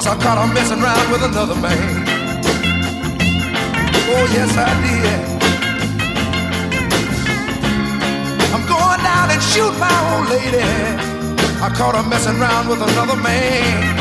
'cause I caught her messing around with another man. Oh, yes, I did. I'm going down and shoot my old lady. I caught her messing around with another man.